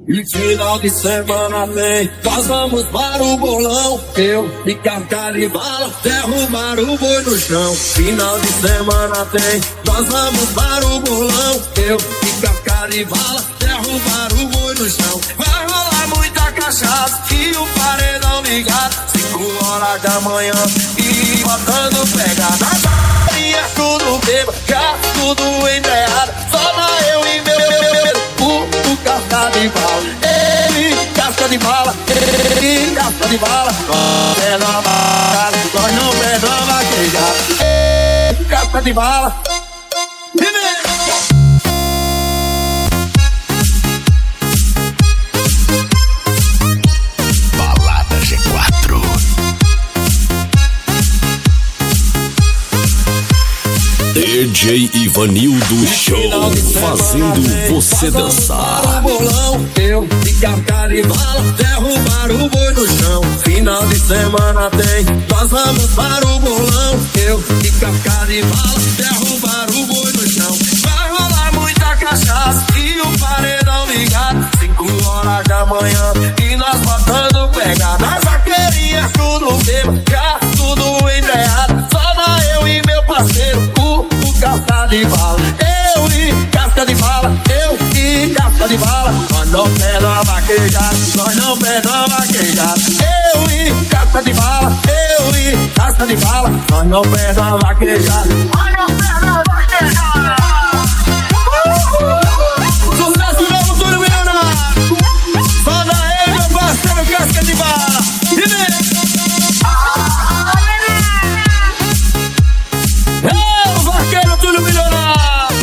E final de semana tem, nós vamos para o bolão. Eu e Cacá e bala, derrubar o boi no chão. Final de semana tem, nós vamos para o bolão. Eu e Cacá e bala, derrubar o boi no chão. Vai rolar muita cachaça e o paredão ligado. 5 horas da manhã e botando pegada. Tudo bêbado, já tudo embreado. Só na eu e meu o casca de bala. Ele casca de bala, ele casca de bala. Nós é na bala, nós não perdemos a queijada. Ele casca de bala. Balada G4. DJ Ivanildo Show, fazendo você dançar. Eu e Cacá e bala, derrubar o boi no chão. Final de semana tem, nós vamos para o bolão. Eu e Cacá e bala, derrubar o boi no chão. Vai rolar muita cachaça e o paredão ligado. 5 horas da manhã e nós botando pegada. As vaqueirinhas tudo bêbado, já tudo embreado. Só na eu e meu parceiro, o casca de bala. Eu e casca de bala, eu e casca de bala. Nós não perdemos a vaquejada, nós não perdemos a vaquejada. Eu e casca de bala, eu e casca de bala. Nós não perdemos a vaquejada, nós não perdemos a vaquejada. Sucesso novo, tudo milionário. Só da ele, meu parceiro, casca de bala. É o vaqueiro, tudo milionário.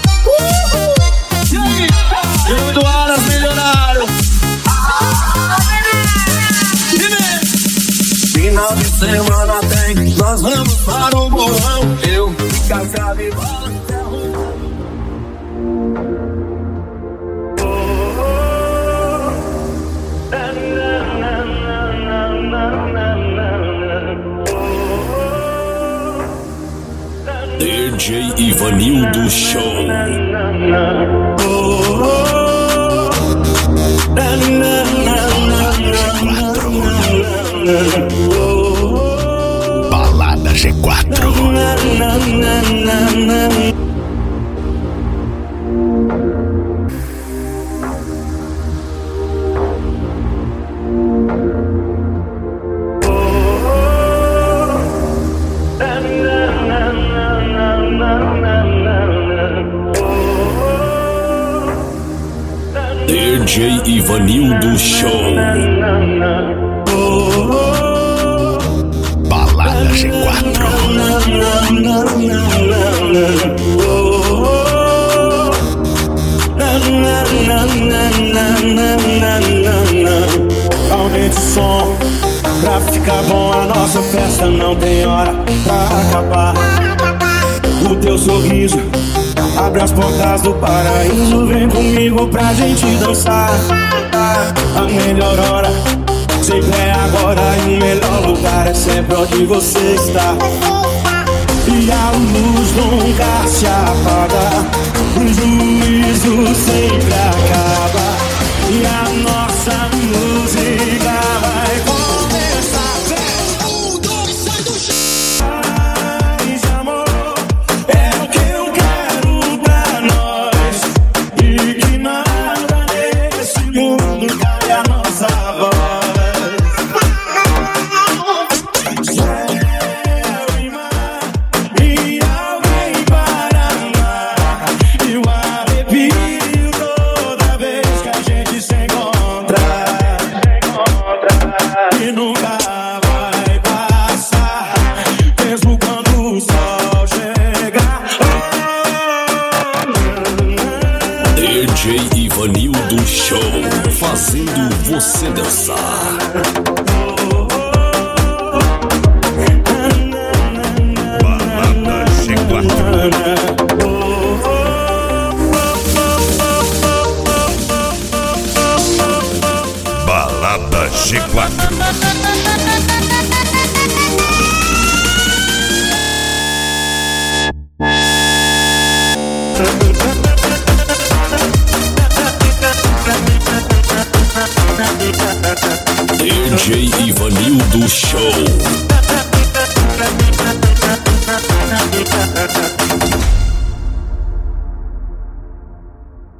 E aí? Filme do Aras, milionário. Final de semana tem, nós vamos para o bolão. Eu e Cacá de bala. DJ Ivanildo Show. Balada G4. DJ Ivanildo Show. Balada G4. Aumente o som pra ficar bom. A nossa festa não tem hora pra acabar. O teu sorriso abre as portas do paraíso. Vem comigo pra gente dançar. A melhor hora sempre é agora. E o melhor lugar é sempre onde você está. E a luz nunca se apaga, o juízo sempre acaba. E a nossa música vai começar. 3, 1, 2, sai do chão. Ai, de amor, é o que eu quero pra nós. E que nada nesse mundo cale a nossa voz. Céu e mar e alguém para amar. E o arrepio toda vez que a gente se encontra. E nunca vai passar, mesmo quando o sol chegar. DJ Ivanildo Show, fazendo você dançar. Balada G4. Balada G4. DJ Ivanildo Show.